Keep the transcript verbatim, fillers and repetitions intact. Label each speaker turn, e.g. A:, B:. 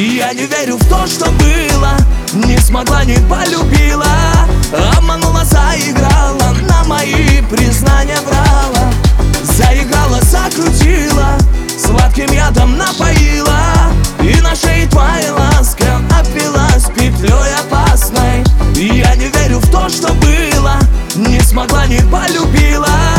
A: Я не верю в то, что было, не смогла, не полюбила. Обманула, заиграла, на мои признания врала. Заиграла, закрутила, сладким ядом напоила. И на шее твоя ласка обвелась петлей опасной. Я не верю в то, что было, не смогла, не полюбила.